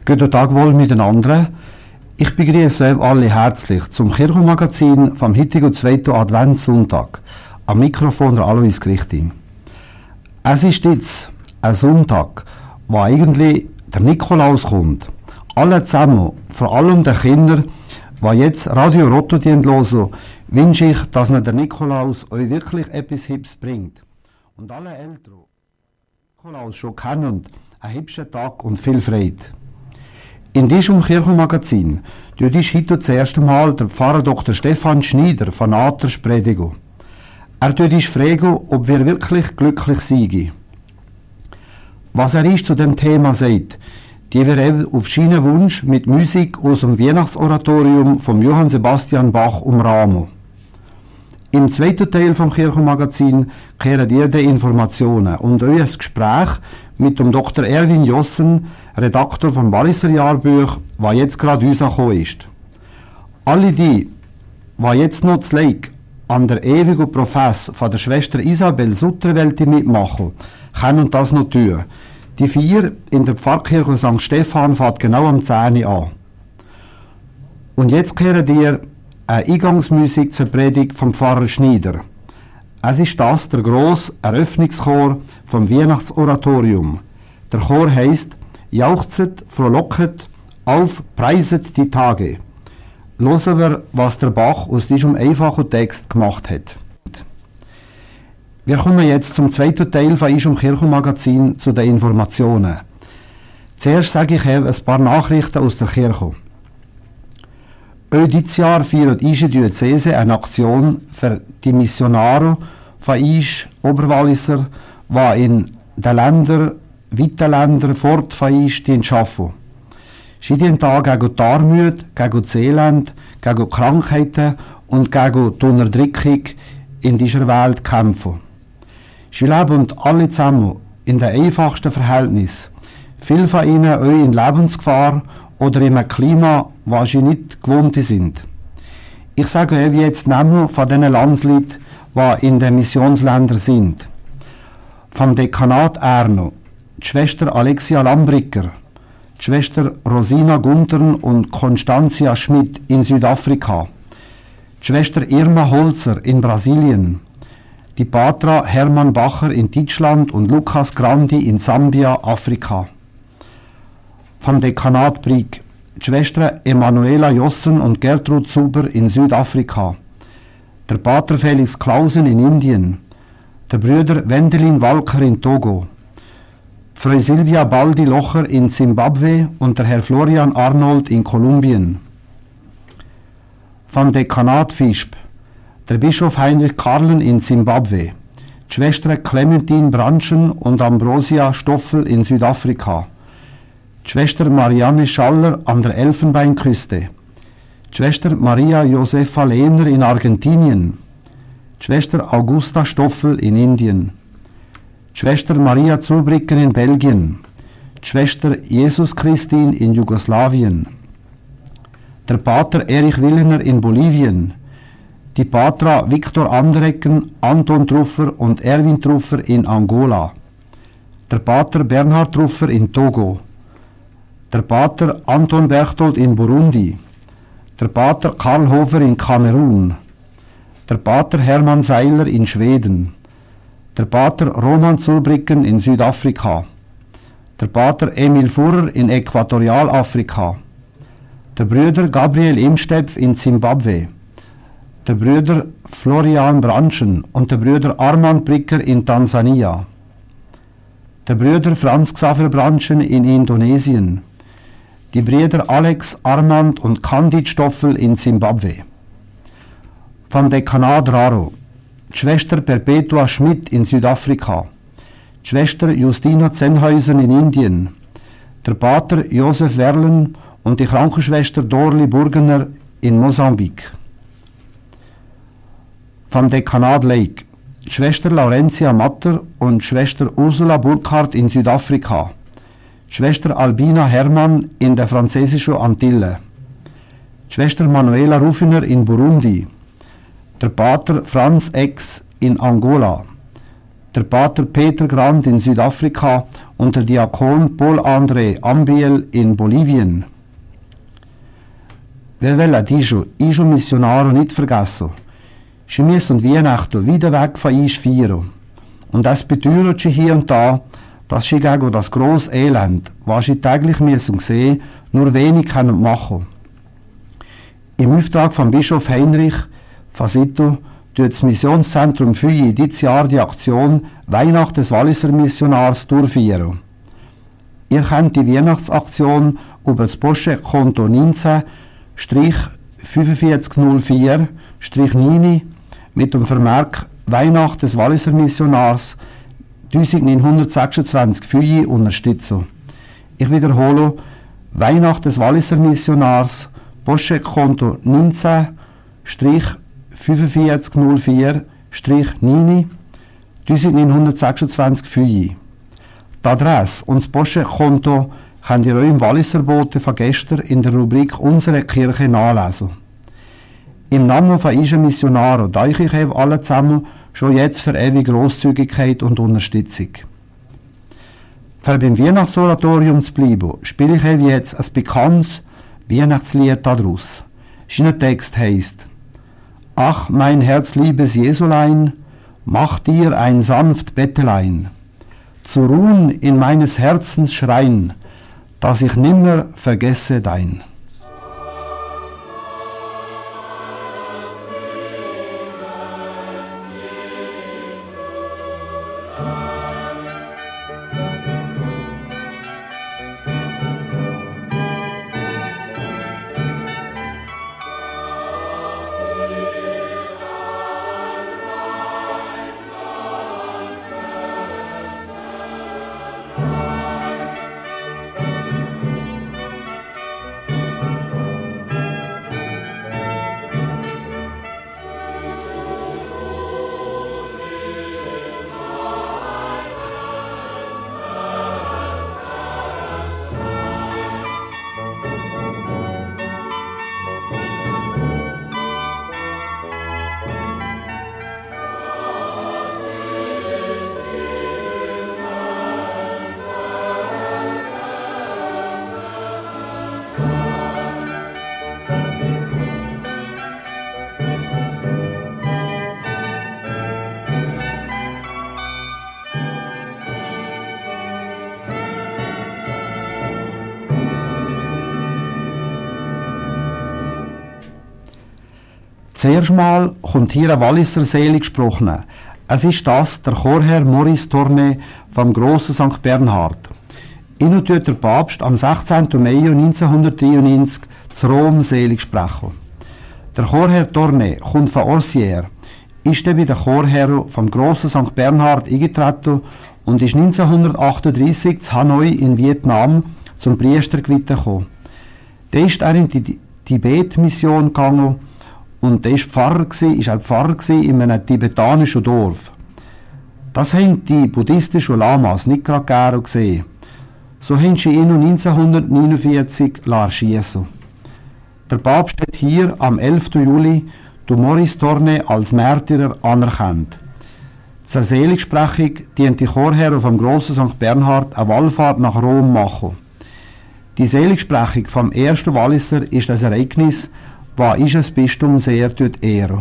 Guten Tag wohl miteinander. Ich begrüße euch alle herzlich zum Kirchenmagazin vom heutigen 2. Adventssonntag. Am Mikrofon der Alois Grichting. Es ist jetzt ein Sonntag, wo eigentlich der Nikolaus kommt. Alle zusammen, vor allem den Kindern, die jetzt Radio Rotto hören, wünsche ich, dass der Nikolaus euch wirklich etwas Hübsches bringt. Und alle Eltern, die Nikolaus schon kennen, einen hübschen Tag und viel Freude. In diesem Kirchenmagazin tut uns heute das erste Mal der Pfarrer Dr. Stefan Schneider von Aters predigen. Er tut uns fragen, ob wir wirklich glücklich seien. Was er uns zu dem Thema sagt, die wir auf seinen Wunsch mit Musik aus dem Weihnachtsoratorium von Johann Sebastian Bach umrahmen. Im zweiten Teil vom Kirchenmagazin kehren ihr die Informationen und euer Gespräch mit dem Dr. Erwin Jossen, Redakteur vom Walliser Jahrbuch, was jetzt gerade rausgekommen ist. Alle die jetzt noch das Like an der ewigen Profess von der Schwester Isabel Sutterwelti mitmachen, können das noch tun. Die 4 in der Pfarrkirche St. Stephan fährt genau am 10 Uhr an. Und jetzt kehren dir eine Eingangsmusik zur Predigt vom Pfarrer Schneider. Es ist das der grosse Eröffnungschor vom Weihnachtsoratorium. Der Chor heisst: Jauchzet, frohlocket, auf, preiset die Tage. Hören wir, was der Bach aus diesem einfachen Text gemacht hat. Wir kommen jetzt zum zweiten Teil von unserem Kirchenmagazin zu den Informationen. Zuerst sage ich ein paar Nachrichten aus der Kirche. Dieses Jahr feiert unsere Diözese eine Aktion für die Missionare von uns Oberwalliser, die in den Ländern, weiten Ländern fort von uns arbeiten. Sie dienen da gegen die Armut, gegen das Elend, gegen die Krankheiten und gegen die Unterdrückung in dieser Welt kämpfen. Sie leben alle zusammen in den einfachsten Verhältnissen. Viele von ihnen auch in Lebensgefahr oder in einem Klima, was sie nicht gewohnt sind. Ich sage euch jetzt Namen von diesen Landsleuten, die in den Missionsländern sind. Vom Dekanat Erno, die Schwester Alexia Lambricker, die Schwester Rosina Guntern und Constantia Schmidt in Südafrika, die Schwester Irma Holzer in Brasilien, die Patra Hermann Bacher in Deutschland und Lukas Grandi in Sambia, Afrika. Vom Dekanat Brig, die Schwester Emanuela Jossen und Gertrud Zuber in Südafrika, der Pater Felix Clausen in Indien, der Brüder Wendelin Walker in Togo, Frau Silvia Baldi Locher in Zimbabwe und der Herr Florian Arnold in Kolumbien. Vom Dekanat Visp, der Bischof Heinrich Karlen in Zimbabwe, die Schwester Clementine Branschen und Ambrosia Stoffel in Südafrika, die Schwester Marianne Schaller an der Elfenbeinküste, die Schwester Maria Josefa Lehner in Argentinien, die Schwester Augusta Stoffel in Indien, die Schwester Maria Zurbrücken in Belgien, die Schwester Jesus Christin in Jugoslawien, der Pater Erich Willner in Bolivien, die Patra Viktor Anderecken, Anton Truffer und Erwin Truffer in Angola, der Pater Bernhard Truffer in Togo, der Pater Anton Berchtold in Burundi, der Pater Karl Hofer in Kamerun, der Pater Hermann Seiler in Schweden, der Pater Roman Zurbrücken in Südafrika, der Pater Emil Furrer in Äquatorialafrika, der Brüder Gabriel Imstepf in Zimbabwe, der Brüder Florian Branschen und der Brüder Armand Bricker in Tansania, der Brüder Franz Xaver Branschen in Indonesien, die Brüder Alex, Armand und Candid Stoffel in Zimbabwe. Vom Dekanat Raro, die Schwester Perpetua Schmidt in Südafrika, die Schwester Justina Zenhäusen in Indien, der Pater Josef Werlen und die Krankenschwester Dorli Burgener in Mosambik. Vom Dekanat Lake, die Schwester Laurentia Matter und Schwester Ursula Burkhardt in Südafrika, die Schwester Albina Hermann in der französischen Antille, die Schwester Manuela Rufiner in Burundi, der Pater Franz Ex in Angola, der Pater Peter Grant in Südafrika und der Diakon Paul André Ambiel in Bolivien. Wir wollen diese Missionare nicht vergessen. Sie müssen Weihnachten wieder weg von uns feiern. Und das bedeutet sie hier und da, dass sie gegen das grosse Elend, was sie täglich müssen sehen, nur wenig können machen. Im Auftrag von Bischof Heinrich Fasito tut das Missionszentrum Füyi dieses Jahr die Aktion Weihnacht des Walliser Missionars durchführen. Ihr könnt die Weihnachtsaktion über das Postcheckkonto 19-4504-9 mit dem Vermerk Weihnacht des Walliser Missionars 1926 Füyi unterstützen. Ich wiederhole, Weihnacht des Walliser Missionars, Postcheckkonto 19-4504-9 1926 Füyi. Die Adresse und das Postcheckkonto könnt ihr euch im Walliser Bote von gestern in der Rubrik Unsere Kirche nachlesen. Im Namen von unseren Missionaren danke ich euch alle zusammen schon jetzt für ewige Grosszügigkeit und Unterstützung. Für beim Weihnachtsoratorium zu bleiben, spiele ich euch jetzt ein bekanntes Weihnachtslied daraus. Sein Text heisst: Ach, mein herzliebes Jesulein, mach dir ein sanft Bettelein, zu ruhen in meines Herzens Schrein, dass ich nimmer vergesse dein. Zuerst mal kommt hier ein Walliser Selig gesprochen. Es ist das der Chorherr Maurice Torné vom Grossen St. Bernhard. Ihn tut der Papst am 16. Mai 1993 zu Rom selig sprechen. Der Chorherr Torné kommt von Orsières, ist dann bei den Chorherren vom Grossen St. Bernhard eingetreten und ist 1938 zu Hanoi in Vietnam zum Priester geweiht gekommen. Da ist er in die Tibet-Mission gegangen und er war Pfarrer in einem tibetanischen Dorf. Das haben die buddhistischen Lamas nicht gerade gerne gesehen. So haben sie ihn 1949 schiessen. Der Papst hat hier am 11. Juli Maurice Torné als Märtyrer anerkannt. Zur Seligsprechung dient die Chorherren vom Grossen St. Bernhard eine Wallfahrt nach Rom machen. Die Seligsprechung vom ersten Walliser ist ein Ereignis, das unser Bistum sehr ehrt.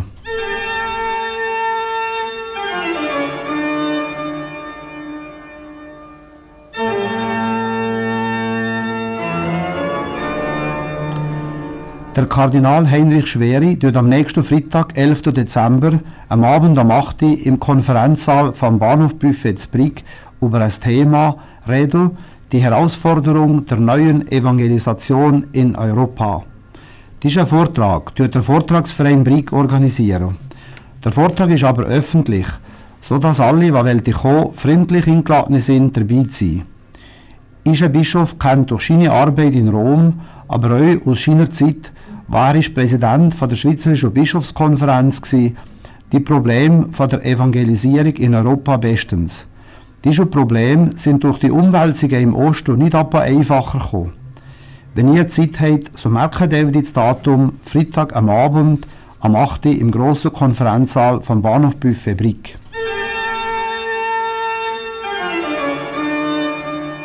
Der Kardinal Heinrich Schweri wird am nächsten Freitag, 11. Dezember, am Abend um 8 Uhr im Konferenzsaal vom Bahnhof Buffet Zbrig über ein Thema reden, die Herausforderung der neuen Evangelisation in Europa. Dieser Vortrag wird der Vortragsverein Brig organisieren. Der Vortrag ist aber öffentlich, so dass alle, die kommen, freundlich eingeladen sind, dabei zu sein. Unser Bischof kennt durch seine Arbeit in Rom, aber auch aus seiner Zeit, war er Präsident von der Schweizerischen Bischofskonferenz gewesen, die Probleme von der Evangelisierung in Europa bestens. Diese Probleme sind durch die Umwälzungen im Osten nicht aber einfacher gekommen. Wenn ihr Zeit habt, so merkt ihr das Datum Freitag am Abend am 8. Uhr im grossen Konferenzsaal vom Bahnhof Buffet Brig.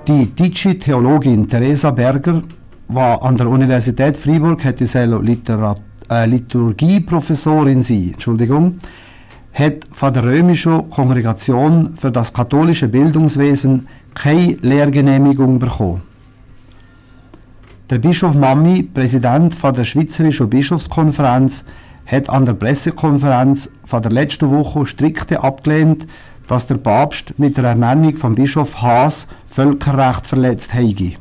Die deutsche Theologin Theresa Berger, die an der Universität Freiburg hätte Liturgieprofessorin sein, hat von der römischen Kongregation für das katholische Bildungswesen keine Lehrgenehmigung bekommen. Der Bischof Mammi, Präsident von der Schweizerischen Bischofskonferenz, hat an der Pressekonferenz von der letzten Woche strikte abgelehnt, dass der Papst mit der Ernennung von Bischof Haas Völkerrecht verletzt habe.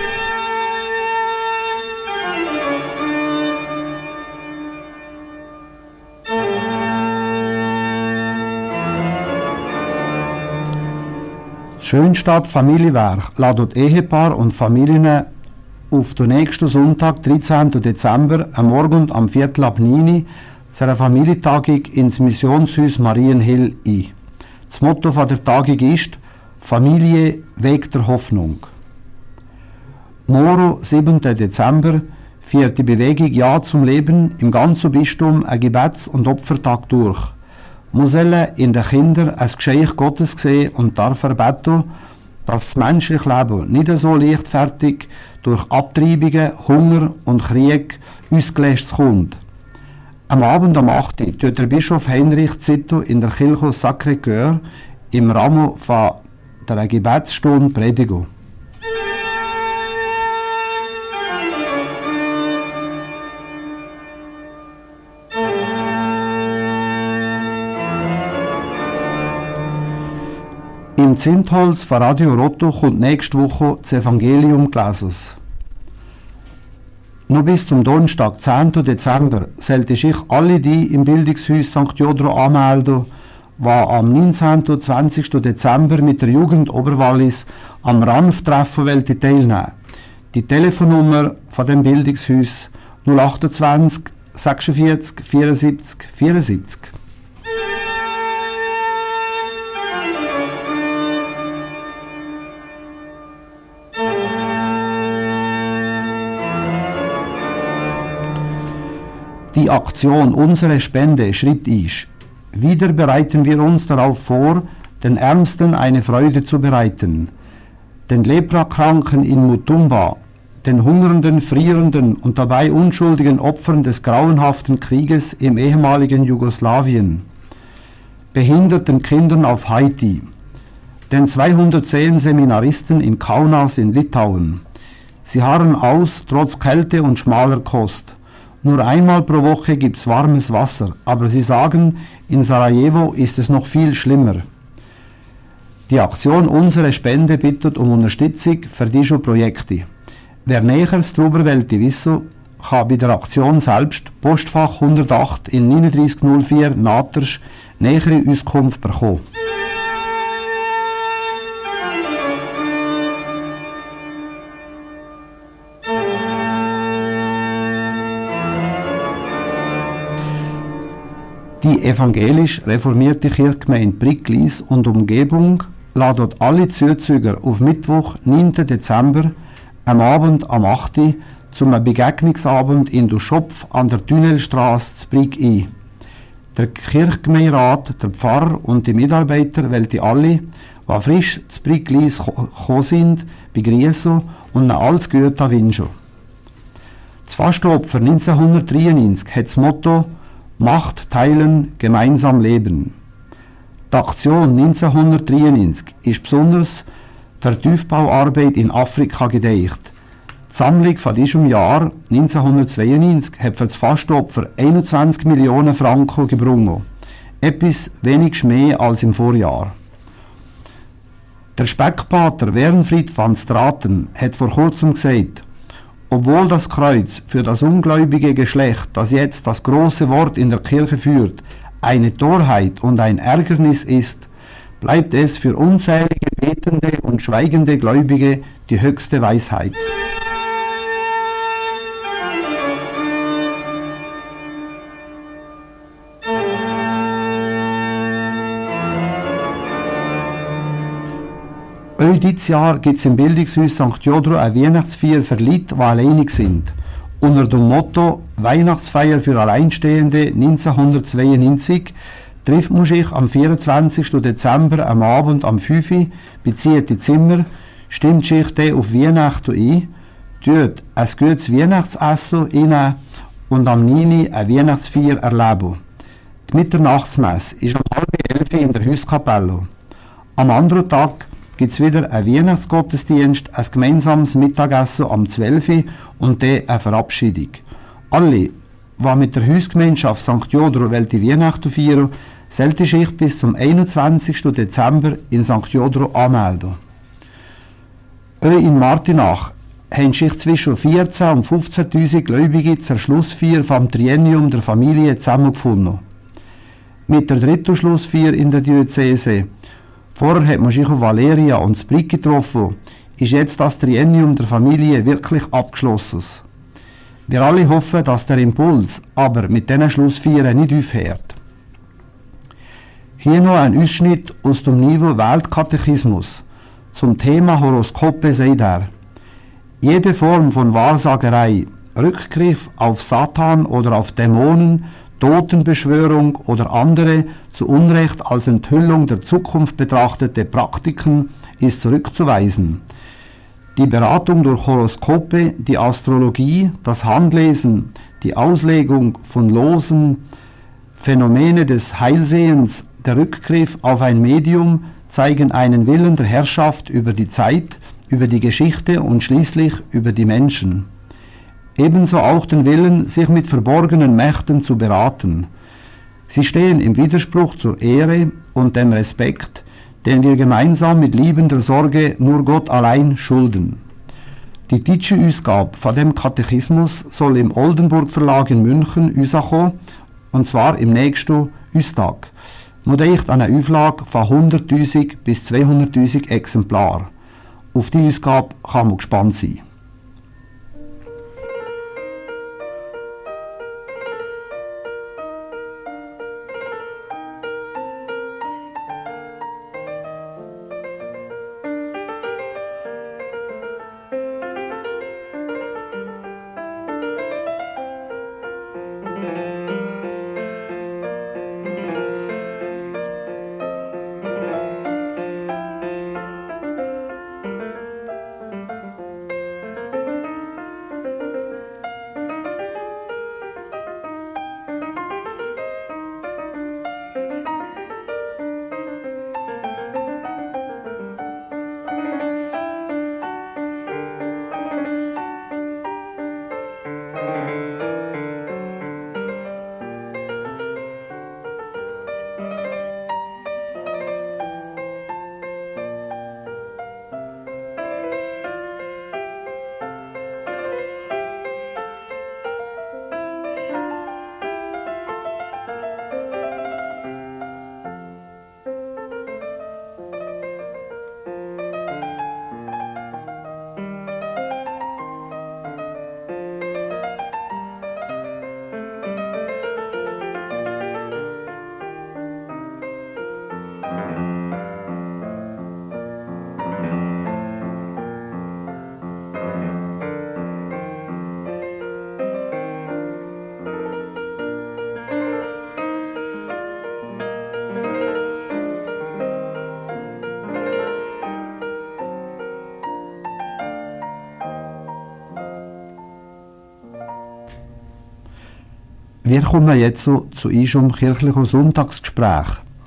Schönstadt Familienwerk ladet Ehepaar und Familien auf den nächsten Sonntag, 13. Dezember, am Morgen am 8:45 zu einer Familientagung ins Missionshaus Marienhill ein. Das Motto der Tagung ist «Familie, Weg der Hoffnung». Morgen, 7. Dezember, feiert die Bewegung Ja zum Leben im ganzen Bistum einen Gebets- und Opfertag durch. Wir sollen in den Kindern ein Geschenk Gottes sehen und dafür beten, dass das menschliche Leben nicht so leichtfertig durch Abtreibungen, Hunger und Krieg uns gelöst kommt. Am Abend um 8 Uhr tut der Bischof Heinrich Zitto in der Kirche Sacré-Cœur im Rahmen von der Gebetsstunde predigen. Im Zintholz von Radio Rotto kommt nächste Woche das Evangelium gelesen. Noch bis zum Donnerstag, 10. Dezember, sollte sich alle die im Bildungshaus St. Jodro anmelden, die am 19. und 20. Dezember mit der Jugend Oberwallis am RANF-Treffen teilnehmen. Die Telefonnummer von dem Bildungshaus 028 46 74 74. Die Aktion Unsere Spende schritt ich. Wieder bereiten wir uns darauf vor, den Ärmsten eine Freude zu bereiten. Den Leprakranken in Mutumba, den hungernden, frierenden und dabei unschuldigen Opfern des grauenhaften Krieges im ehemaligen Jugoslawien. Behinderten Kindern auf Haiti. Den 210 Seminaristen in Kaunas in Litauen. Sie harren aus, trotz Kälte und schmaler Kost. Nur einmal pro Woche gibt's warmes Wasser, aber sie sagen, in Sarajevo ist es noch viel schlimmer. Die Aktion Unsere Spende bittet um Unterstützung für diese Projekte. Wer Näheres darüber wissen, kann bei der Aktion selbst Postfach 108 in 3904 Natersch nähere Auskunft bekommen. Die evangelisch reformierte Kirchgemeinde Pricklis und Umgebung ladet alle Zuzüger auf Mittwoch, 9. Dezember, am Abend am 8. Uhr zum Begegnungsabend in der Schopf an der Tunnelstraße zu Brig ein. Der Kirchgemeinderat, der Pfarrer und die Mitarbeiter wollen alle, die frisch zu Pricklis gekommen sind, begrüßen und ihnen alles Gute wünschen. Das Fastopfer 1993 hat das Motto Macht teilen, gemeinsam leben. Die Aktion 1993 ist besonders für die Tiefbauarbeit in Afrika gedeicht. Die Sammlung von diesem Jahr, 1992, hat für das Fastopfer 21 Millionen Franken gebrungen. Etwas wenig mehr als im Vorjahr. Der Speckpater Wernfried van Straten hat vor kurzem gesagt, obwohl das Kreuz für das ungläubige Geschlecht, das jetzt das große Wort in der Kirche führt, eine Torheit und ein Ärgernis ist, bleibt es für unzählige betende und schweigende Gläubige die höchste Weisheit. Auch dieses Jahr gibt es im Bildungshaus St. Jodro eine Weihnachtsfeier für Leute, die alleinig sind. Unter dem Motto Weihnachtsfeier für Alleinstehende 1992 trifft man sich am 24. Dezember am Abend am 5 Uhr, bezieht die Zimmer, stimmt sich dann auf Weihnachten ein, tut ein gutes Weihnachtsessen rein und am 9. eine Weihnachtsfeier erleben. Die Mitternachtsmesse ist um 10:30 in der Hauskapelle. Am anderen Tag gibt es wieder einen Weihnachtsgottesdienst, ein gemeinsames Mittagessen am 12. und dann eine Verabschiedung. Alle, die mit der Hausgemeinschaft St. Jodro die Weihnachten feiern, sollten sich bis zum 21. Dezember in St. Jodro anmelden. Auch in Martinach haben sich zwischen 14.000 und 15.000 Gläubige zur Schlussfeier vom Triennium der Familie zusammengefunden. Mit der dritten Schlussfeier in der Diözese. Vorher hat man sich auf Valeria und Sprit getroffen, ist jetzt das Triennium der Familie wirklich abgeschlossen. Wir alle hoffen, dass der Impuls aber mit diesen Schlussfeiern nicht aufhört. Hier noch ein Ausschnitt aus dem Niveau Weltkatechismus. Zum Thema Horoskope sagt er: Jede Form von Wahrsagerei, Rückgriff auf Satan oder auf Dämonen, Totenbeschwörung oder andere zu Unrecht als Enthüllung der Zukunft betrachtete Praktiken ist zurückzuweisen. Die Beratung durch Horoskope, die Astrologie, das Handlesen, die Auslegung von Losen, Phänomene des Heilsehens, der Rückgriff auf ein Medium zeigen einen Willen der Herrschaft über die Zeit, über die Geschichte und schließlich über die Menschen. Ebenso auch den Willen, sich mit verborgenen Mächten zu beraten. Sie stehen im Widerspruch zur Ehre und dem Respekt, den wir gemeinsam mit liebender Sorge nur Gott allein schulden. Die deutsche Ausgabe von dem Katechismus soll im Oldenburg Verlag in München rauskommen, und zwar im nächsten Ustag. Man denkt an eine Auflage von 100.000 bis 200.000 Exemplaren. Auf die Ausgabe kann man gespannt sein. Wir kommen jetzt zu unserem kirchlichen Sonntagsgespräch.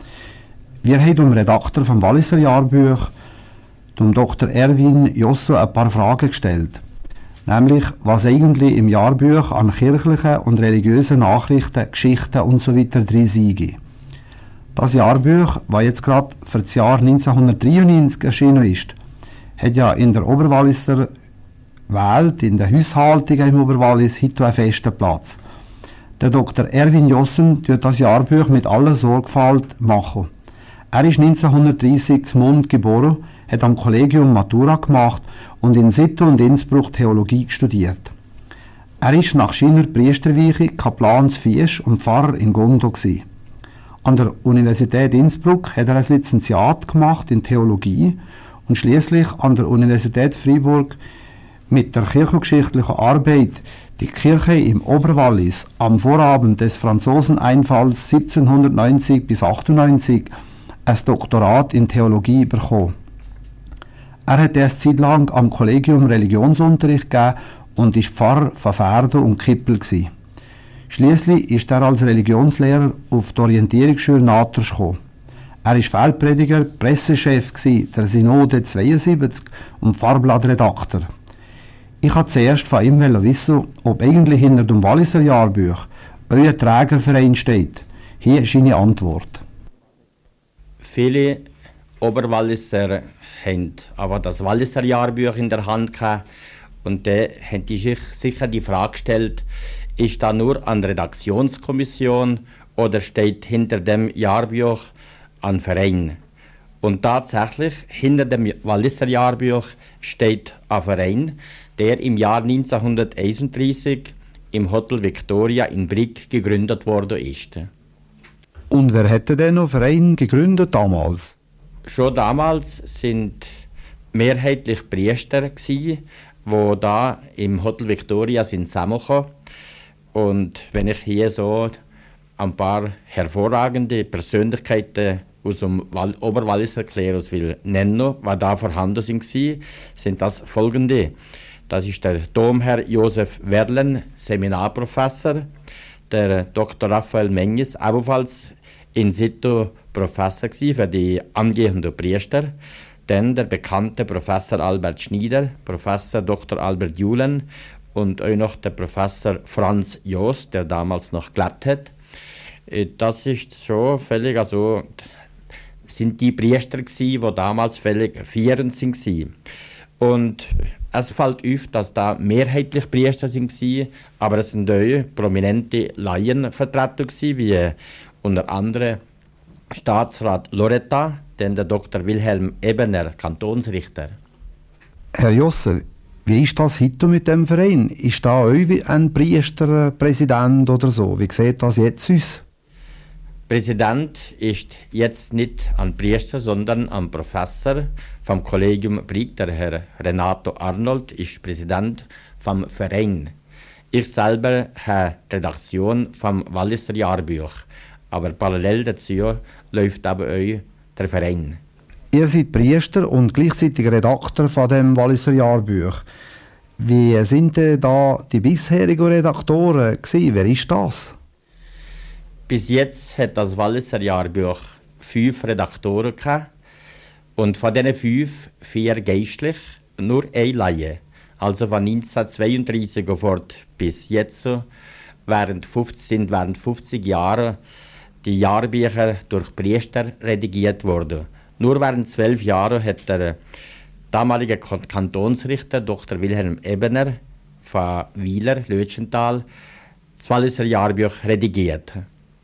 Wir haben dem Redakteur vom Walliser Jahrbuch, dem Dr. Erwin Josso, ein paar Fragen gestellt. Nämlich, was eigentlich im Jahrbuch an kirchlichen und religiösen Nachrichten, Geschichten usw. drin sei. Das Jahrbuch, das jetzt gerade für das Jahr 1993 erschienen ist, hat ja in der Oberwalliser Welt, in der Haushaltung im Oberwallis, heute einen festen Platz. Der Dr. Erwin Jossen tut das Jahrbuch mit aller Sorgfalt machen. Er ist 1930 in Mund geboren, hat am Kollegium Matura gemacht und in Sitte und Innsbruck Theologie studiert. Er ist nach seiner Priesterweiche Kaplan zu Viesch und Pfarrer in Gondo gewesen. An der Universität Innsbruck hat er ein Lizenziat gemacht in Theologie und schließlich an der Universität Freiburg mit der kirchengeschichtlichen Arbeit Die Kirche im Oberwallis am Vorabend des Franzoseneinfalls 1790 bis 98 ein Doktorat in Theologie bekommen. Er hat erst Zeit lang am Kollegium Religionsunterricht gegeben und ist Pfarrer von Verden und Kippel gewesen. Schliesslich ist er als Religionslehrer auf die Orientierungsschule Natrsch gekommen. Er war Feldprediger, Pressechef der Synode 72 und Pfarrblattredakteur. Ich wollte zuerst von ihm wissen, ob eigentlich hinter dem Walliser Jahrbuch euer Trägerverein steht. Hier ist seine Antwort. Viele Oberwalliser haben aber das Walliser Jahrbuch in der Hand gehabt und da haben die sich sicher die Frage gestellt, ist da nur eine Redaktionskommission oder steht hinter dem Jahrbuch ein Verein? Und tatsächlich, hinter dem Walliser Jahrbuch steht ein Verein, der im Jahr 1931 im Hotel Victoria in Brig gegründet worden ist. Und wer hätte denn noch Verein gegründet damals? Schon damals sind mehrheitlich Priester gsi, wo da im Hotel Victoria sind zusammengekommen. Und wenn ich hier so ein paar hervorragende Persönlichkeiten aus dem Oberwalliser Klerus will nennen, die da vorhanden sind das folgende. Das ist der Domherr Josef Werlen, Seminarprofessor, der Dr. Raphael Menges, ebenfalls in situ Professor für die angehenden Priester, dann der bekannte Professor Albert Schneider, Professor Dr. Albert Julen und auch noch der Professor Franz Jost, der damals noch gelebt hat. Das ist schon völlig, also sind die Priester gsi, die damals völlig führend waren. Und es fällt auf, dass da mehrheitlich Priester waren, aber es sind auch prominente Laienvertreter gsi, wie unter anderem Staatsrat Loretta, dann der Dr. Wilhelm Ebener, Kantonsrichter. Herr Josse, wie ist das heute mit dem Verein? Ist da auch ein Priesterpräsident oder so? Wie sieht das jetzt aus? Präsident ist jetzt nicht ein Priester, sondern ein Professor vom Kollegium Brig, der Herr Renato Arnold, ist Präsident vom Verein. Ich selber habe die Redaktion vom Walliser Jahrbuch, aber parallel dazu läuft aber auch der Verein. Ihr seid Priester und gleichzeitig Redakteur von dem Walliser Jahrbuch. Wie sind denn da die bisherigen Redaktoren gewesen? Wer ist das? Bis jetzt hat das Walliser Jahrbuch 5 Redaktoren gehabt und von diesen 5 4 geistlich, nur eine Laie. Also von 1932 fort bis jetzt während 50 Jahren die Jahrbücher durch Priester redigiert worden. Nur während 12 Jahren hat der damalige Kantonsrichter Dr. Wilhelm Ebener von Wieler, Lötschental, das Walliser Jahrbuch redigiert.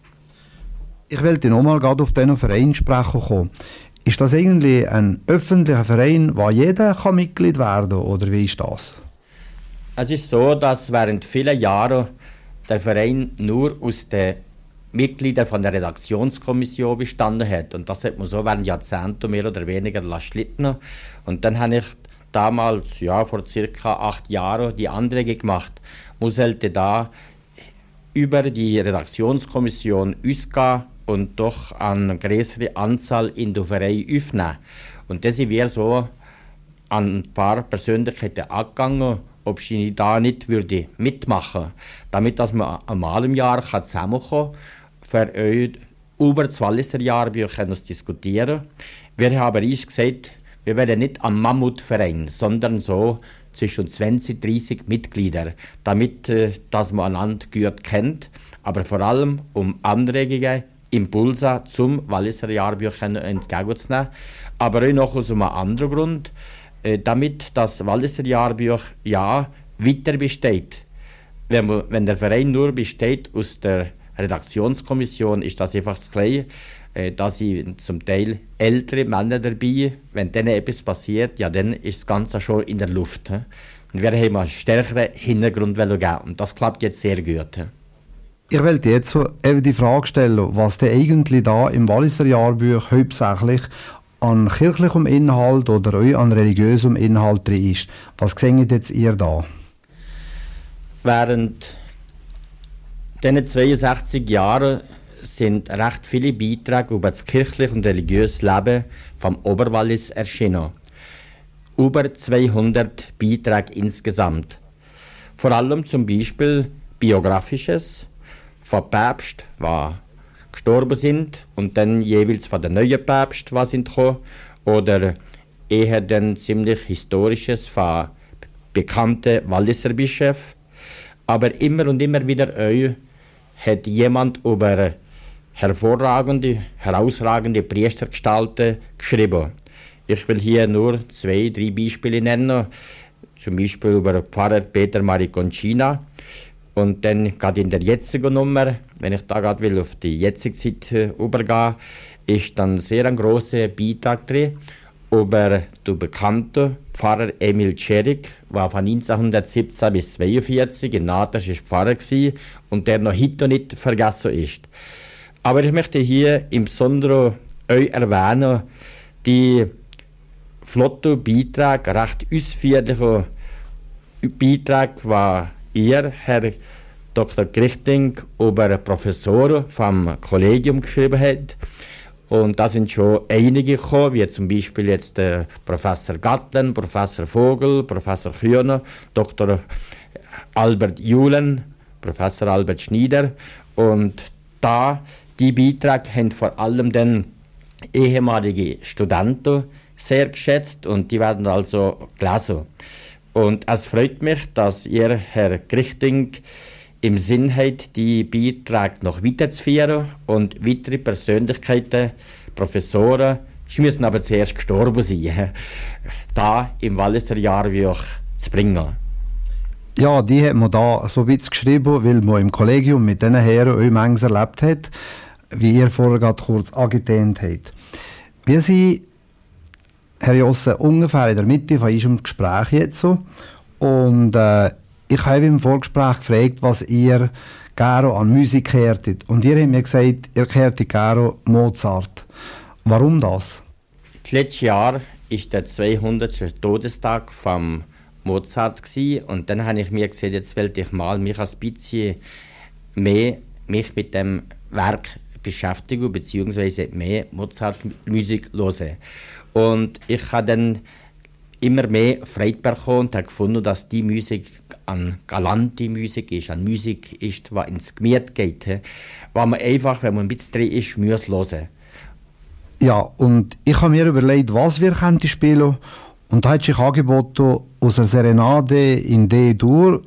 Ich wollte nochmal gerade auf diesen Verein sprechen kommen. Ist das eigentlich ein öffentlicher Verein, wo jeder kann Mitglied werden kann, oder wie ist das? Es ist so, dass während vieler Jahre der Verein nur aus den Mitgliedern von der Redaktionskommission bestanden hat. Und das hat man so während Jahrzehnten mehr oder weniger schlitten. Und dann habe ich damals, vor ca. 8 Jahren, die Anträge gemacht. Man sollte da über die Redaktionskommission ausgehen und doch eine größere Anzahl in der Verein aufnehmen. Und das wäre so an ein paar Persönlichkeiten angegangen, ob sie da nicht würde mitmachen, damit dass man einmal im Jahr zusammenkommen kann, für über das Walliser Jahrbuch zu diskutieren. Wir haben aber gesagt, wir werden nicht ein Mammutverein, sondern so zwischen 20 und 30 Mitglieder, damit dass man einander gut kennt, aber vor allem um Anregungen, Impulse zum Walliser Jahrbuch entgegenzunehmen, aber auch noch aus einem anderen Grund, damit das Walliser Jahrbuch weiter besteht. Wenn der Verein nur besteht aus der Redaktionskommission, ist das einfach zu klein. Da sind zum Teil ältere Männer dabei. Wenn denen etwas passiert, dann ist das Ganze schon in der Luft. Und wir haben einen stärkeren Hintergrund geben. Und das klappt jetzt sehr gut. Ich wollte jetzt so eben die Frage stellen, was denn eigentlich da im Walliser Jahrbuch hauptsächlich an kirchlichem Inhalt oder auch an religiösem Inhalt drin ist. Was seht jetzt ihr da? Während diesen 62 Jahren sind recht viele Beiträge über das kirchliche und religiöse Leben vom Oberwallis erschienen. über 200 Beiträge insgesamt. Vor allem zum Beispiel Biografisches von Päpsten, die gestorben sind und dann jeweils von den neuen Päpsten, die sind gekommen, oder eher dann ziemlich Historisches von bekannten Walliser Bischöfen. Aber immer und immer wieder hat jemand über hervorragende, herausragende Priestergestalten geschrieben. Ich will hier nur 2, 3 Beispiele nennen. Zum Beispiel über Pfarrer Peter Mariconcina. Und dann gerade in der jetzigen Nummer, wenn ich da gerade will auf die jetzige Zeit übergehen, ist dann sehr ein grosser Beitrag drin über den bekannten Pfarrer Emil Czerik, der von 1917 bis 1942 in Natas Pfarrer war und der noch heute nicht vergessen ist. Aber ich möchte hier im Besonderen euch erwähnen, die flotten Beiträge, recht ausführlichen Beiträge, die ihr, Herr Dr. Grichting, über Professoren vom Kollegium geschrieben hat. Und da sind schon einige gekommen, wie zum Beispiel jetzt Professor Gattlen, Professor Vogel, Professor Kühner, Dr. Albert Julen, Professor Albert Schneider. Und die Beiträge haben vor allem den ehemalige Studenten sehr geschätzt und die werden also gelesen. Und es freut mich, dass ihr, Herr Grichting, im Sinn habt, die Beiträge noch weiterzuführen und weitere Persönlichkeiten, Professoren, sie müssen aber zuerst gestorben sein, da im Walliser Jahr wie auch zu bringen. Ja, die hat man da so ein bisschen geschrieben, weil man im Kollegium mit diesen Herren auch manches erlebt hat, wie ihr vorher gerade kurz angedehnt habt. Wir sind, Herr Josse, ungefähr in der Mitte von unserem Gespräch jetzt so. Und ich habe im Vorgespräch gefragt, was ihr gerne an Musik hörtet. Und ihr habt mir gesagt, ihr hörtet gerne Mozart. Warum das? Letztes Jahr war der 200. Todestag von Mozart gewesen. Und dann habe ich mir gesagt, jetzt will ich mal mich ein bisschen mehr mit dem Werk beschäftigen, beziehungsweise mehr Mozart-Musik hören. Und ich habe dann immer mehr Freude bekommen und habe gefunden, dass die Musik eine galante Musik ist, eine Musik ist, die ins Gemüt geht, wo man einfach, wenn man ein bisschen drin ist, muss hören. Ja, und ich habe mir überlegt, was wir könnten spielen. Und da hat sich angeboten, aus der Serenade in D-Dur,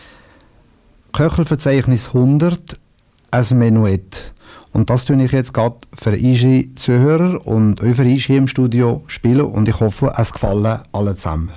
Köchelverzeichnis 100, ein Menuett. Und das tue ich jetzt gerade für unsere Zuhörer und auch für uns hier im Studio spielen. Und ich hoffe, es gefallen alle zusammen.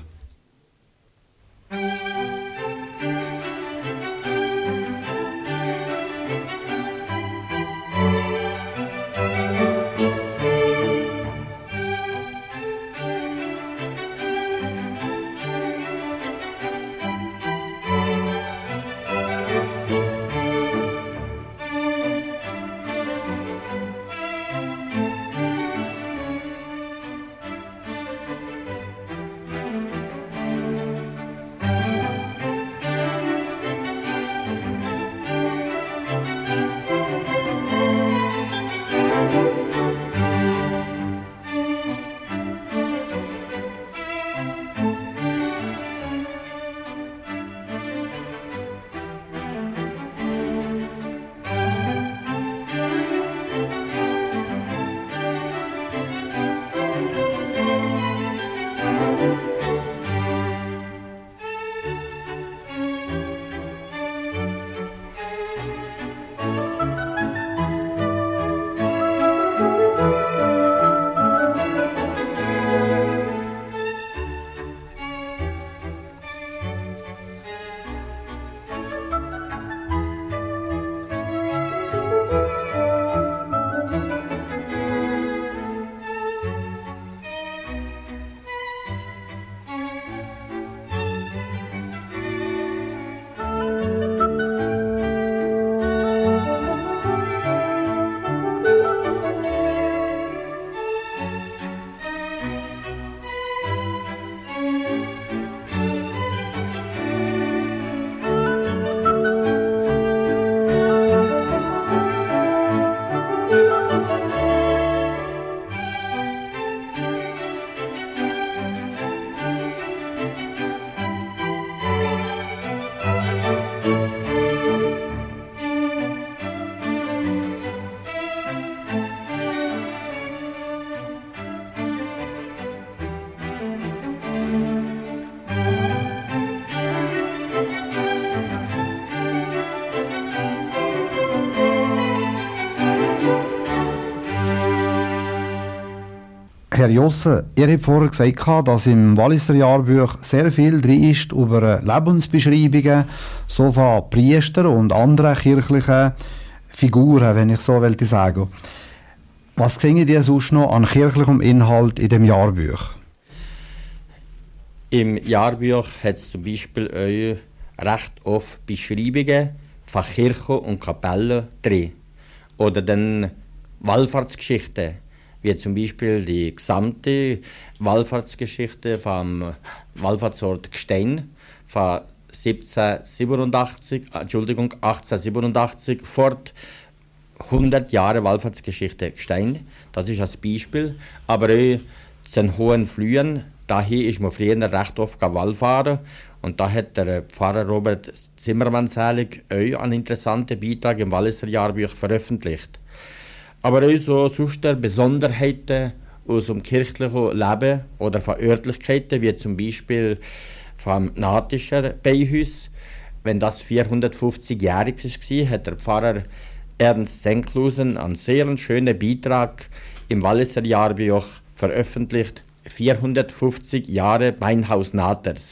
Herr Josse, ihr habt vorher gesagt, dass im Walliser Jahrbuch sehr viel drin ist über Lebensbeschreibungen, so von Priester und anderen kirchlichen Figuren, wenn ich so wollte sagen. Was sehen ihr sonst noch an kirchlichem Inhalt in dem Jahrbuch? Im Jahrbuch hat es zum Beispiel recht oft Beschreibungen von Kirchen und Kapellen drin. Oder dann Wallfahrtsgeschichten, wie zum Beispiel die gesamte Wallfahrtsgeschichte vom Wallfahrtsort Gstein von 1887 fort. 100 Jahre Wallfahrtsgeschichte Gstein, das ist als Beispiel. Aber auch zu den hohen Flühen, daher ist man früher recht oft Wallfahren. Und da hat der Pfarrer Robert Zimmermann selig auch einen interessanten Beitrag im Walliser Jahrbuch veröffentlicht. Aber auch so sonst Besonderheiten aus dem kirchlichen Leben oder von Örtlichkeiten, wie zum Beispiel vom Natischer Beihaus. Wenn das 450-jährig war, hat der Pfarrer Ernst Senklusen einen sehr schönen Beitrag im Walliser Jahrbuch veröffentlicht. 450 Jahre Beinhaus Naters.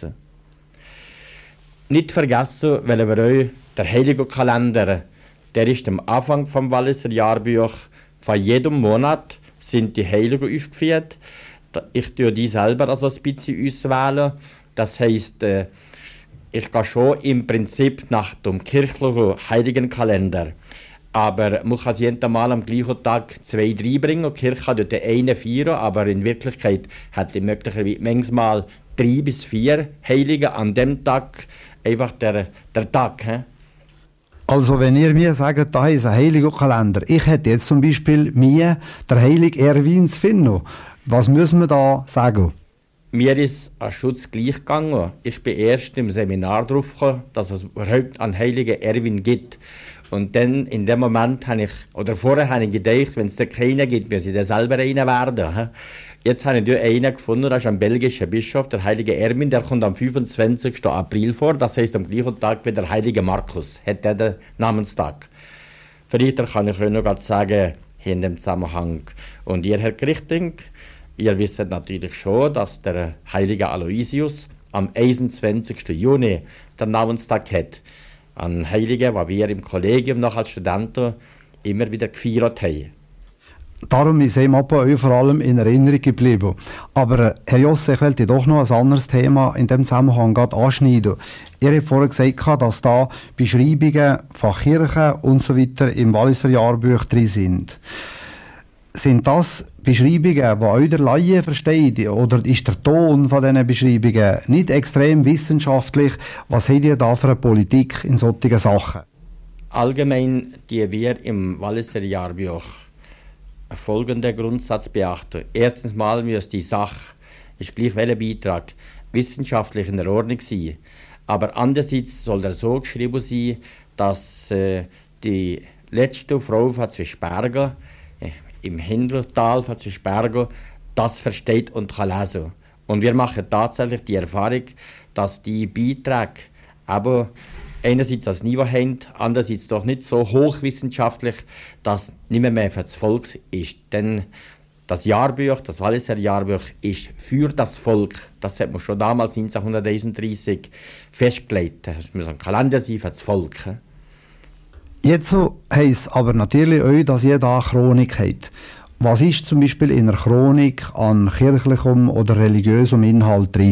Nicht vergessen, weil wir auch der Heilige Kalender, der ist am Anfang vom Walliser Jahrbuch. Von jedem Monat sind die Heiligen aufgeführt. Ich tue die selber also ein bisschen auswählen. Das heisst, ich gehe schon im Prinzip nach dem kirchlichen Heiligenkalender. Aber man kann jeden Mal am gleichen Tag 2 reinbringen. Die Kirche hat dort einen feiern, aber in Wirklichkeit hat die möglicherweise manchmal 3 bis 4 Heilige an dem Tag. Einfach der Tag. He? Also wenn ihr mir sagt, da ist ein heiliger Kalender, ich hätte jetzt zum Beispiel mir der heilige Erwin zu finden. Was müssen wir da sagen? Mir ist ein Schutz gleich gegangen. Ich bin erst im Seminar drauf gekommen, dass es überhaupt einen heiligen Erwin gibt. Und dann, in dem Moment vorher habe ich gedacht, wenn es da keinen gibt, müssen ich selber einer werden. He? Jetzt habe ich einen gefunden, das ist ein belgischer Bischof, der heilige Erwin, der kommt am 25. April vor, das heisst am gleichen Tag wie der heilige Markus, hat er den Namenstag. Vielleicht kann ich euch noch sagen, hier in dem Zusammenhang. Und ihr, Herr Grichting, ihr wisst natürlich schon, dass der heilige Aloysius am 21. Juni den Namenstag hat. Ein Heiliger, den wir im Kollegium noch als Studenten immer wieder gefeiert haben. Darum ist ihm aber vor allem in Erinnerung geblieben. Aber Herr Josse, ich wollte doch noch ein anderes Thema in dem Zusammenhang gerade anschneiden. Ihr habt vorher gesagt, dass da Beschreibungen von Kirchen und so weiter im Walliser Jahrbuch drin sind. Sind das Beschreibungen, die auch der Laie versteht? Oder ist der Ton von diesen Beschreibungen nicht extrem wissenschaftlich? Was habt ihr da für eine Politik in solchen Sachen? Allgemein, die wir im Walliser Jahrbuch folgenden Grundsatz beachten. Erstens mal muss die Sache, ist gleich welcher Beitrag, wissenschaftlich in der Ordnung sein. Aber andererseits soll er so geschrieben sein, dass die letzte Frau von Zwischbergen, im Hintertal von Zwischbergen, das versteht und kann lesen. Und wir machen tatsächlich die Erfahrung, dass die Beiträge aber einerseits das Niveau haben, andererseits doch nicht so hochwissenschaftlich, dass nicht mehr für das Volk ist. Denn das Jahrbuch, das Walliser Jahrbuch, ist für das Volk. Das hat man schon damals 1931 festgelegt. Es muss ein Kalender sein für das Volk. Jetzt so heisst aber natürlich auch, dass ihr da eine Chronik habt. Was ist zum Beispiel in einer Chronik an kirchlichem oder religiösem Inhalt drin?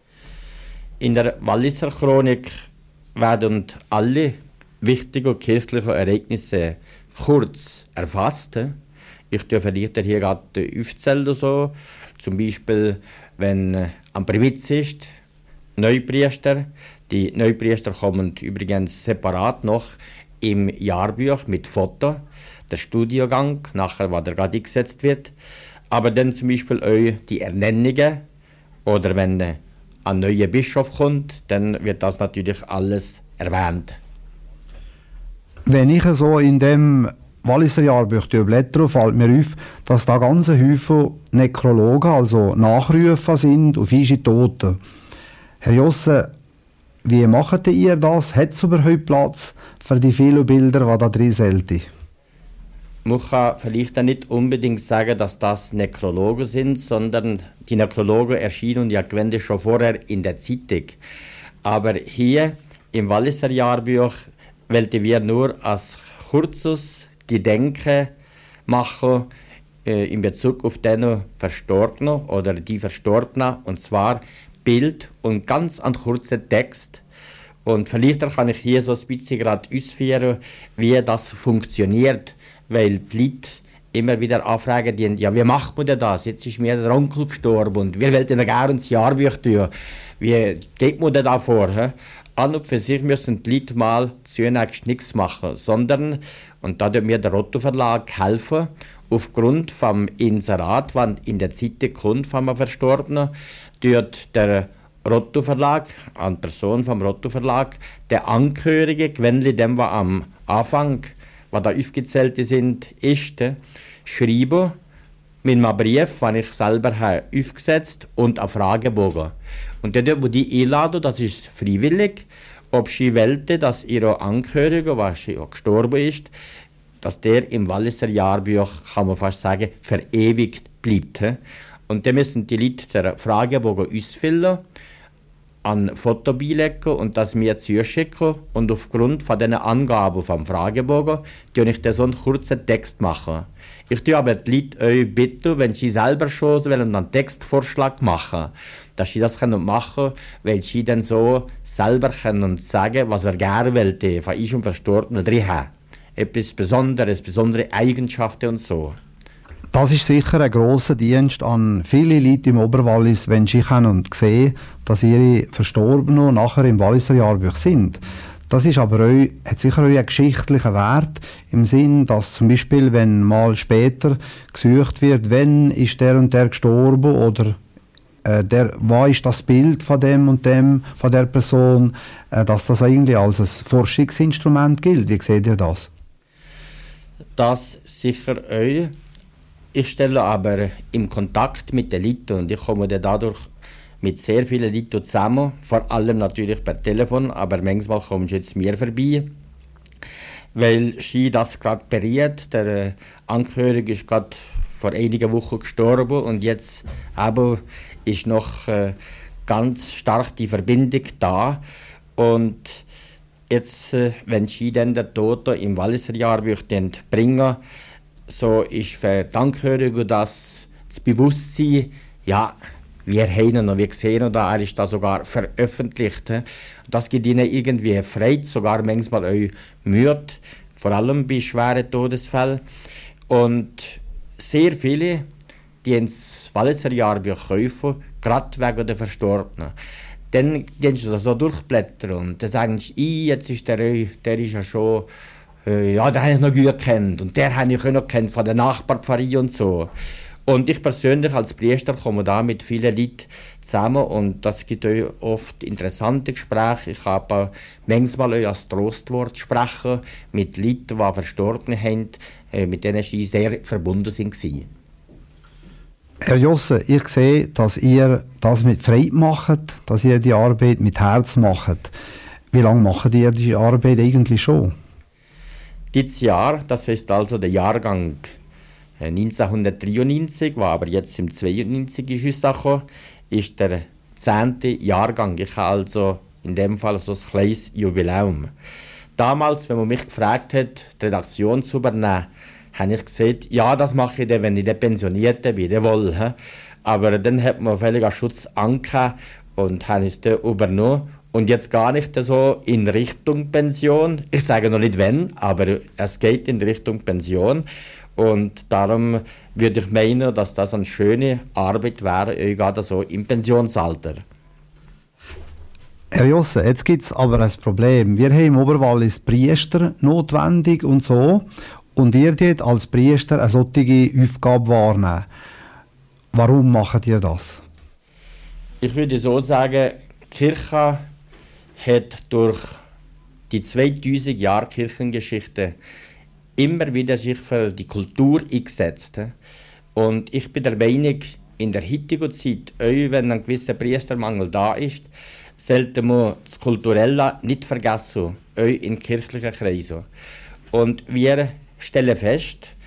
In der Walliser Chronik werden alle wichtigen kirchlichen Ereignisse kurz erfasst. Ich darf vielleicht hier gerade aufzählen. So. Zum Beispiel, wenn am Primitz ist, Neupriester. Die Neupriester kommen übrigens separat noch im Jahrbuch mit Foto, der Studiengang, nachher, was der gerade eingesetzt wird. Aber dann zum Beispiel auch die Ernennungen oder wenn ein neuer Bischof kommt, dann wird das natürlich alles erwähnt. Wenn ich so in dem Walliser Jahrbuch blättere, fällt mir auf, dass da ganze Häufen Nekrologen, also Nachrufe sind auf unsere Toten. Herr Josse, wie macht ihr das? Hat es überhaupt Platz für die vielen Bilder, die da drin sind? Man kann vielleicht dann nicht unbedingt sagen, dass das Nekrologen sind, sondern die Nekrologen erschienen ja gewöhnlich schon vorher in der Zeitung. Aber hier im Walliser Jahrbuch wollten wir nur als kurzes Gedenken machen in Bezug auf den Verstorbenen oder die Verstorbenen, und zwar Bild und ganz ein kurzer Text. Und vielleicht kann ich hier so ein bisschen gerade ausführen, wie das funktioniert, weil die Leute immer wieder anfragen, ja, wie macht man denn das? Jetzt ist mir der Onkel gestorben und wir wollten gerne ins Jahrbuch tun. Wie geht man denn da vor? He? An und für sich müssen die Leute mal zunächst nichts machen, sondern, und da tut mir der Rotto Verlag helfen, aufgrund vom Inserat, wenn in der Zeitung kommt von einem Verstorbenen, tut der Rotto Verlag, eine Person vom Rotto Verlag, der Angehörige, gewöhnlich dem, was am Anfang, was da aufgezählt sind, schreiben mit einem Brief, den ich selber habe aufgesetzt und einen Fragebogen. Und dann wird man die einladen, das ist freiwillig, ob sie wollte, dass ihre Angehörige, was sie auch gestorben ist, dass der im Walliser Jahrbuch, kann man fast sagen, verewigt bleibt. Und dann müssen die Leute den Fragebogen ausfüllen, ein Foto beilegen und das mir zuschicken. Und aufgrund von diesen Angaben vom Fragebogen tue ich dann so einen kurzen Text machen. Ich tue aber die Leute euch bitten, wenn sie selber schon einen Textvorschlag machen, dass sie das machen können, weil sie dann so selber können sagen, was gerne wollte, von ihrem Verstorbenen drin haben. Etwas Besonderes, besondere Eigenschaften und so. Das ist sicher ein grosser Dienst an viele Leute im Oberwallis, wenn sie sehen, dass ihre Verstorbenen nachher im Walliser Jahrbuch sind. Das ist aber hat sicher einen geschichtlichen Wert, im Sinn, dass zum Beispiel, wenn mal später gesucht wird, wann ist der und der gestorben oder was ist das Bild von dem und dem, von der Person, dass das eigentlich als ein Forschungsinstrument gilt. Wie seht ihr das? Das sicher auch. Ich stelle aber im Kontakt mit den Leuten und ich komme dadurch mit sehr vielen Leuten zusammen, vor allem natürlich per Telefon, aber manchmal kommen sie jetzt mir vorbei, weil sie das gerade berät. Der Angehörige ist gerade vor einigen Wochen gestorben und jetzt aber ist noch ganz stark die Verbindung da. Und jetzt, wenn sie dann den Toten im Walliser Jahrbuch bringen, so ist für die Angehörigen das Bewusstsein, ja, wir haben ihn noch, wir sehen ihn da, er ist da sogar veröffentlicht. Das gibt ihnen irgendwie Freude, sogar manchmal auch Mühe, vor allem bei schweren Todesfällen. Und sehr viele, die ins Walliser Jahrbuch kaufen, gerade wegen der Verstorbenen. Dann gehen sie so durchblättern und dann sagen sie, jetzt ist der ist ja schon, ja, den habe ich noch gut gekannt und der habe ich auch noch gekannt von der Nachbarpfarrei und so. Und ich persönlich als Priester komme da mit vielen Leuten zusammen und das gibt auch oft interessante Gespräche. Ich habe manchmal auch als Trostwort sprechen mit Leuten, die verstorben haben, mit denen sie sehr verbunden waren. Herr Josse, ich sehe, dass ihr das mit Freude macht, dass ihr die Arbeit mit Herz macht. Wie lange macht ihr die Arbeit eigentlich schon? Dieses Jahr, das ist also der Jahrgang 1993, der aber jetzt im 92 ist rausgekommen, ist der 10. Jahrgang. Ich habe also in dem Fall so ein kleines Jubiläum. Damals, wenn man mich gefragt hat, die Redaktion zu übernehmen, habe ich gesagt, ja, das mache ich dann, wenn ich dann pensioniert bin, jawohl. Aber dann hat man völlig Schutz angehört und habe es dann übernommen. Und jetzt gar nicht so in Richtung Pension. Ich sage noch nicht wenn, aber es geht in Richtung Pension. Und darum würde ich meinen, dass das eine schöne Arbeit wäre, gerade so im Pensionsalter. Herr Josse, jetzt gibt es aber ein Problem. Wir haben im Oberwallis Priester notwendig und so. Und ihr dort als Priester eine solche Aufgabe wahrnehmen. Warum macht ihr das? Ich würde so sagen, die Kirche hat durch die 2000 Jahre Kirchengeschichte immer wieder sich für die Kultur eingesetzt. Und ich bin der Meinung, in der heutigen Zeit, auch wenn ein gewisser Priestermangel da ist, sollte man das Kulturelle nicht vergessen, auch in kirchlichen Kreisen. Und wir stellen fest,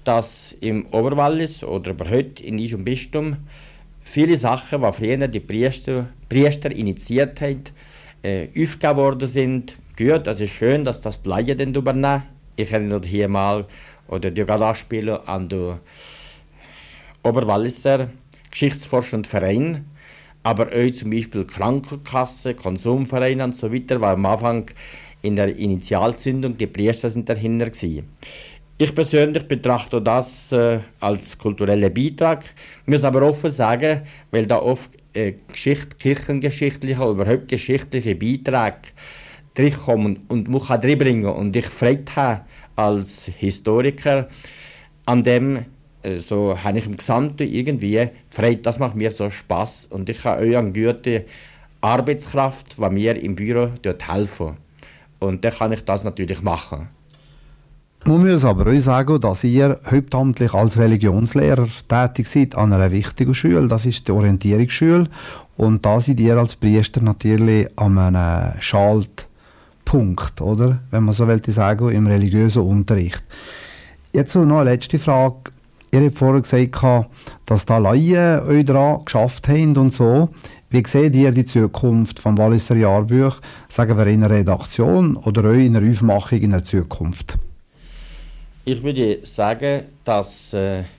dass im Oberwallis oder aber heute in Isch und Bistum viele Sachen, die früher die Priester initiiert haben, aufgegeben worden sind. Gut, das ist schön, dass das die Laien dann übernehmen. Ich erinnere hier mal oder die anspielen an den Oberwalliser Geschichtsforschenden Verein, aber auch zum Beispiel Krankenkassen, Konsumvereine und so weiter, weil am Anfang in der Initialzündung die Priester sind dahinter gewesen. Ich persönlich betrachte das als kulturellen Beitrag, muss aber offen sagen, weil da oft kirchengeschichtliche oder überhaupt geschichtliche Beiträge drinkommen und man kann reinbringen und ich Freude habe als Historiker an dem, so habe ich im Gesamten irgendwie Freude, das macht mir so Spaß und ich habe auch eine gute Arbeitskraft, die mir im Büro dort helfen. Und dann kann ich das natürlich machen. Man muss aber auch sagen, dass ihr hauptamtlich als Religionslehrer tätig seid an einer wichtigen Schule, das ist die Orientierungsschule. Und da seid ihr als Priester natürlich an einem Schaltpunkt, oder? Wenn man so will sagen, im religiösen Unterricht. Jetzt noch eine letzte Frage. Ihr habt vorher gesagt, dass da Laien euch daran geschafft haben und so. Wie seht ihr die Zukunft vom Walliser Jahrbuch, sagen wir in einer Redaktion oder euch in einer Aufmachung in der Zukunft? Ich würde sagen, dass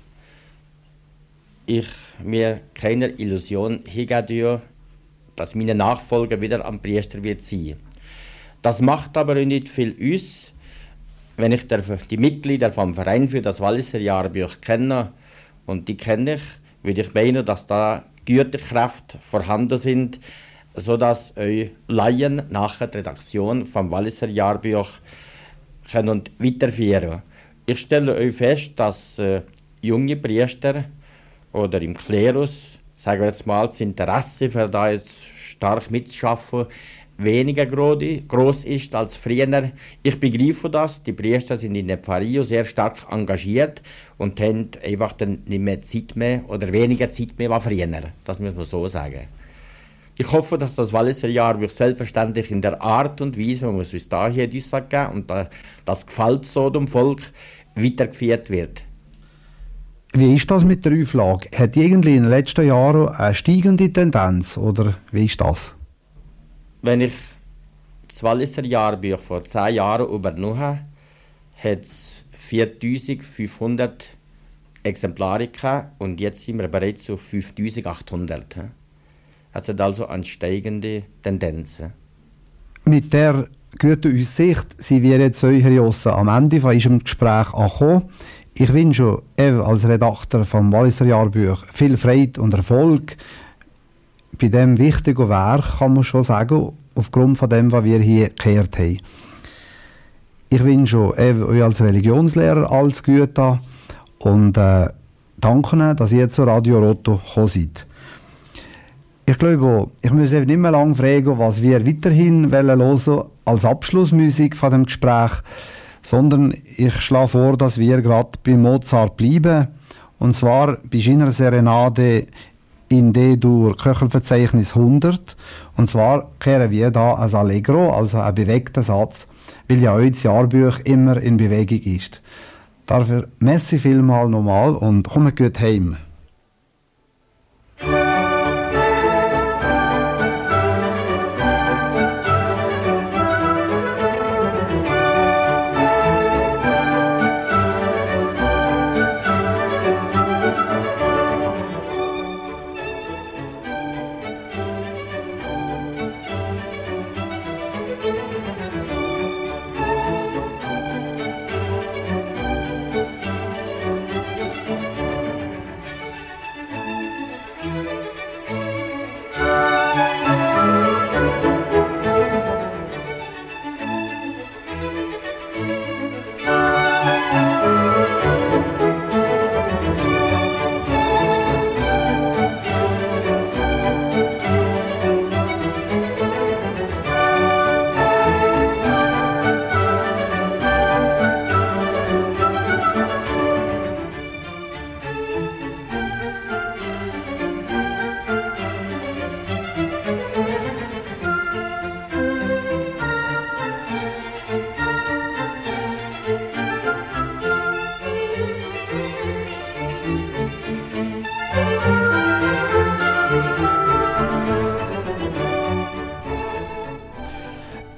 ich mir keine Illusion hingebe, dass meine Nachfolger wieder am Priester wird sein. Das macht aber nicht viel aus, wenn ich die Mitglieder vom Verein für das Walliser Jahrbuch kenne, und die kenne ich, würde ich meinen, dass da gute Kräfte vorhanden sind, sodass euch Laien nachher die Redaktion vom Walliser Jahrbuch können weiterführen. Ich stelle euch fest, dass junge Priester oder im Klerus, sagen wir jetzt mal, das Interesse für da jetzt stark mitzuschaffen, weniger groß ist als früher. Ich begreife das, die Priester sind in der Pfarrei sehr stark engagiert und haben einfach dann nicht mehr Zeit mehr oder weniger Zeit mehr als früher. Das muss man so sagen. Ich hoffe, dass das Walliser Jahrbuch selbstverständlich in der Art und Weise, wie man es bis dahin geben und das gefällt so dem Volk, weitergeführt wird. Wie ist das mit der Auflage? Hat die irgendwie in den letzten Jahren eine steigende Tendenz, oder wie ist das? Wenn ich das Walliser Jahrbuch vor 10 Jahren übernommen habe, hat es 4500 Exemplare gehabt und jetzt sind wir bereits auf 5800. Es hat also eine steigende Tendenz. Mit der guten Aussicht sind wir jetzt, Herr Josse, am Ende von unserem Gespräch angekommen. Ich wünsche als Redakteur vom Walliser Jahrbuch viel Freude und Erfolg bei diesem wichtigen Werk, kann man schon sagen, aufgrund von dem, was wir hier gehört haben. Ich wünsche euch als Religionslehrer alles Gute und danke, dass ihr zu Radio Rotto gekommen seid. Ich glaube, ich muss nicht mehr lange fragen, was wir weiterhin hören wollen als Abschlussmusik von dem Gespräch, sondern ich schlage vor, dass wir gerade bei Mozart bleiben, und zwar bei seiner Serenade in D-Dur Köchelverzeichnis 100, und zwar kehren wir da ein Allegro, also einen bewegten Satz, weil ja auch das Jahrbuch immer in Bewegung ist. Dafür merci vielmal nochmal und kommt gut heim.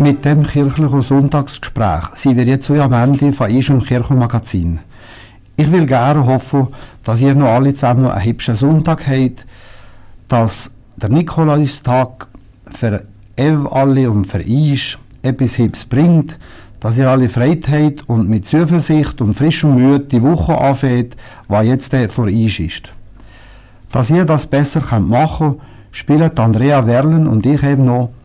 mit dem kirchlichen Sonntagsgespräch sind wir jetzt am Ende von unserem Kirchenmagazin. Ich will gerne hoffen, dass ihr noch alle zusammen einen hübschen Sonntag habt, dass der Nikolaustag für alle und für uns etwas Hübsches bringt, dass ihr alle Freude habt und mit Zuversicht und frischem Mut die Woche anfängt, die jetzt vor uns ist. Dass ihr das besser machen könnt, spielen Andrea Werlen und ich eben noch